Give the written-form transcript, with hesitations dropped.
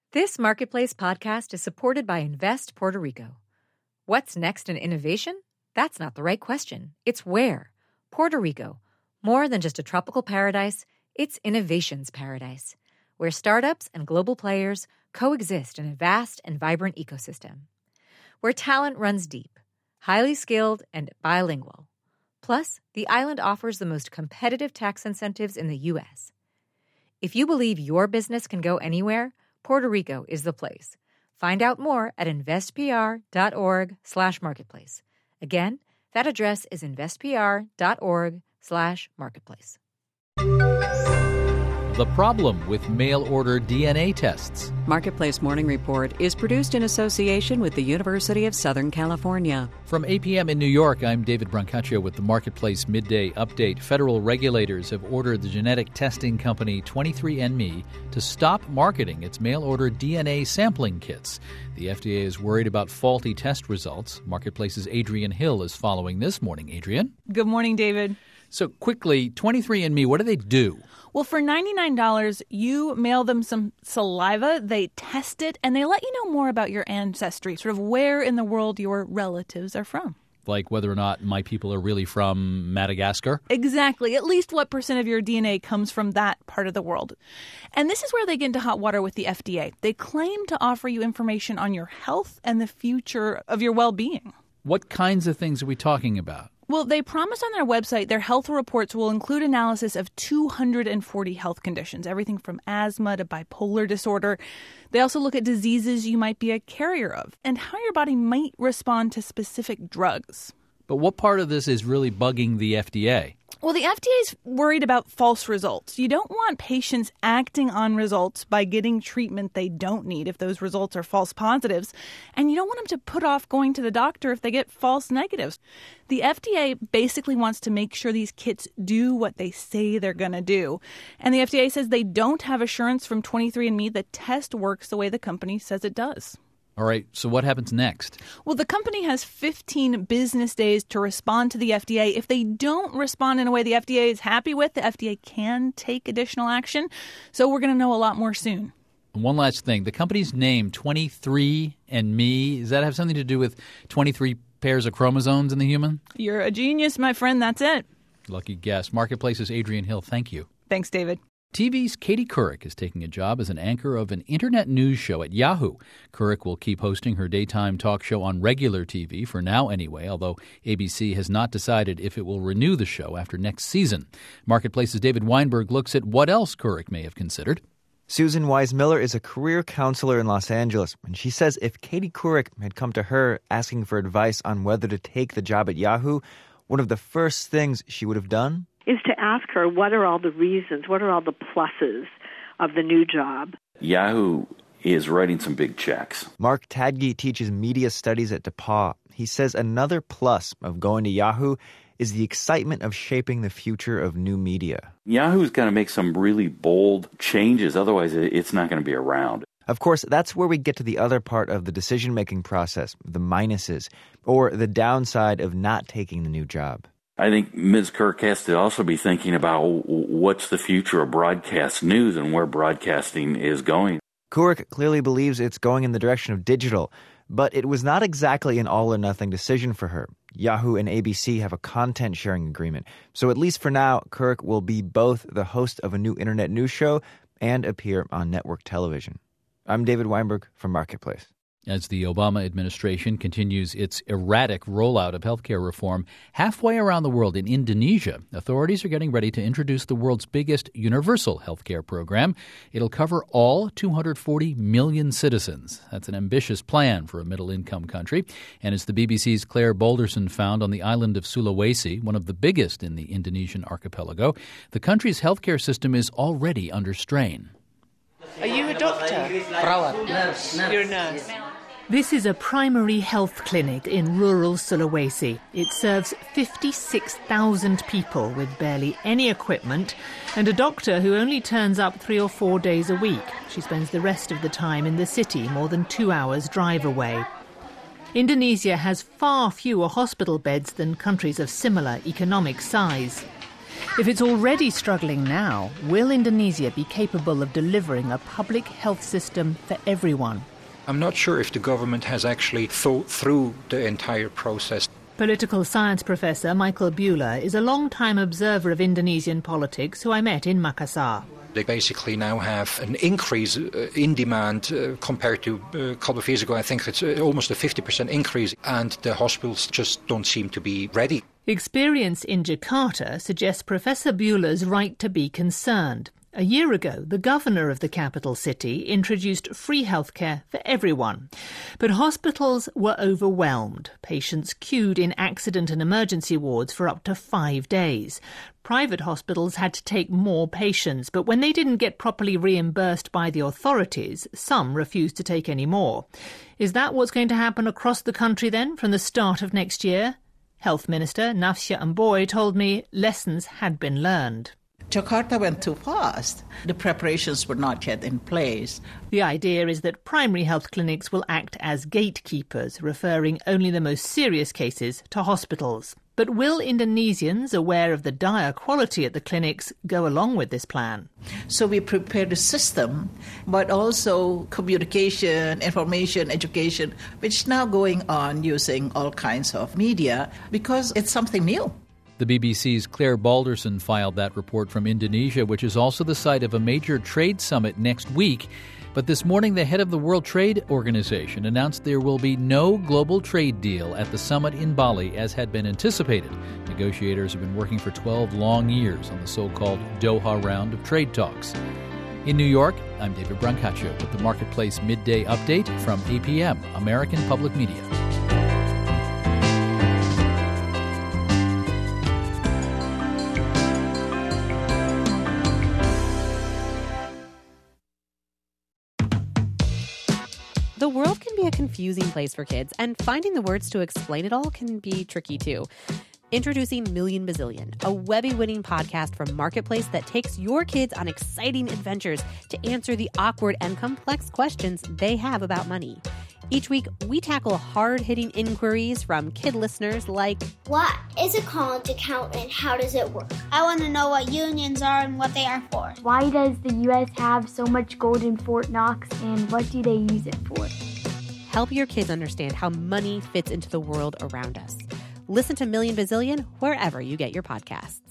This Marketplace podcast is supported by Invest Puerto Rico. What's next in innovation? That's not the right question. It's where. Puerto Rico. More than just a tropical paradise, it's innovation's paradise, where startups and global players coexist in a vast and vibrant ecosystem. Where talent runs deep, highly skilled, and bilingual. Plus, the island offers the most competitive tax incentives in the U.S. If you believe your business can go anywhere, Puerto Rico is the place. Find out more at investpr.org/marketplace. Again, that address is investpr.org/marketplace. The problem with mail-order DNA tests. Marketplace Morning Report is produced in association with the University of Southern California. From 8 p.m. in New York, I'm David Brancaccio with the Marketplace Midday Update. Federal regulators have ordered the genetic testing company 23andMe to stop marketing its mail-order DNA sampling kits. The FDA is worried about faulty test results. Marketplace's Adrienne Hill is following this morning. Adrienne? Good morning, David. So quickly, 23andMe, what do they do? Well, for $99, you mail them some saliva, they test it, and they let you know more about your ancestry, sort of where in the world your relatives are from. Like whether or not my people are really from Madagascar? Exactly. At least what percent of your DNA comes from that part of the world. And this is where they get into hot water with the FDA. They claim to offer you information on your health and the future of your well-being. What kinds of things are we talking about? Well, they promise on their website their health reports will include analysis of 240 health conditions, everything from asthma to bipolar disorder. They also look at diseases you might be a carrier of and how your body might respond to specific drugs. But what part of this is really bugging the FDA? Well, the FDA is worried about false results. You don't want patients acting on results by getting treatment they don't need if those results are false positives. And you don't want them to put off going to the doctor if they get false negatives. The FDA basically wants to make sure these kits do what they say they're going to do. And the FDA says they don't have assurance from 23andMe the test works the way the company says it does. All right, so what happens next? Well, the company has 15 business days to respond to the FDA. If they don't respond in a way the FDA is happy with, the FDA can take additional action. So we're going to know a lot more soon. One last thing. The company's name, 23andMe, does that have something to do with 23 pairs of chromosomes in the human? You're a genius, my friend. That's it. Lucky guess. Marketplace's Adrienne Hill, thank you. Thanks, David. TV's Katie Couric is taking a job as an anchor of an internet news show at Yahoo. Couric will keep hosting her daytime talk show on regular TV, for now anyway, although ABC has not decided if it will renew the show after next season. Marketplace's David Weinberg looks at what else Couric may have considered. Susan Wise Miller is a career counselor in Los Angeles, and she says if Katie Couric had come to her asking for advice on whether to take the job at Yahoo, one of the first things she would have done is to ask her what are all the reasons, what are all the pluses of the new job. Yahoo is writing some big checks. Mark Tadge teaches media studies at DePauw. He says another plus of going to Yahoo is the excitement of shaping the future of new media. Yahoo's got to make some really bold changes, otherwise it's not going to be around. Of course, that's where we get to the other part of the decision-making process, the minuses, or the downside of not taking the new job. I think Ms. Kirk has to also be thinking about what's the future of broadcast news and where broadcasting is going. Couric clearly believes it's going in the direction of digital, but it was not exactly an all-or-nothing decision for her. Yahoo and ABC have a content-sharing agreement, so at least for now, Couric will be both the host of a new internet news show and appear on network television. I'm David Weinberg from Marketplace. As the Obama administration continues its erratic rollout of healthcare reform halfway around the world in Indonesia, authorities are getting ready to introduce the world's biggest universal healthcare program. It'll cover all 240 million citizens. That's an ambitious plan for a middle-income country. And as the BBC's Claire Balderson found on the island of Sulawesi, one of the biggest in the Indonesian archipelago, the country's healthcare system is already under strain. Are you a doctor? Perawat, nurse. You're a nurse. This is a primary health clinic in rural Sulawesi. It serves 56,000 people with barely any equipment and a doctor who only turns up 3 or 4 days a week. She spends the rest of the time in the city, more than 2 hours drive away. Indonesia has far fewer hospital beds than countries of similar economic size. If it's already struggling now, will Indonesia be capable of delivering a public health system for everyone? I'm not sure if the government has actually thought through the entire process. Political science professor Michael Buehler is a long-time observer of Indonesian politics who I met in Makassar. They basically now have an increase in demand compared to a couple of years ago. I think it's almost a 50% increase, and the hospitals just don't seem to be ready. Experience in Jakarta suggests Professor Buehler's right to be concerned. A year ago, the governor of the capital city introduced free healthcare for everyone. But hospitals were overwhelmed. Patients queued in accident and emergency wards for up to 5 days. Private hospitals had to take more patients, but when they didn't get properly reimbursed by the authorities, some refused to take any more. Is that what's going to happen across the country then from the start of next year? Health Minister Nafcia Amboy told me lessons had been learned. Jakarta went too fast. The preparations were not yet in place. The idea is that primary health clinics will act as gatekeepers, referring only the most serious cases to hospitals. But will Indonesians, aware of the dire quality at the clinics, go along with this plan? So we prepared a system, but also communication, information, education, which is now going on using all kinds of media because it's something new. The BBC's Claire Balderson filed that report from Indonesia, which is also the site of a major trade summit next week. But this morning, the head of the World Trade Organization announced there will be no global trade deal at the summit in Bali, as had been anticipated. Negotiators have been working for 12 long years on the so-called Doha round of trade talks. In New York, I'm David Brancaccio with the Marketplace Midday Update from APM, American Public Media. The world can be a confusing place for kids, and finding the words to explain it all can be tricky too. Introducing Million Bazillion, a Webby-winning podcast from Marketplace that takes your kids on exciting adventures to answer the awkward and complex questions they have about money. Each week, we tackle hard-hitting inquiries from kid listeners like, what is a college account and how does it work? I want to know what unions are and what they are for. Why does the U.S. have so much gold in Fort Knox and what do they use it for? Help your kids understand how money fits into the world around us. Listen to Million Bazillion wherever you get your podcasts.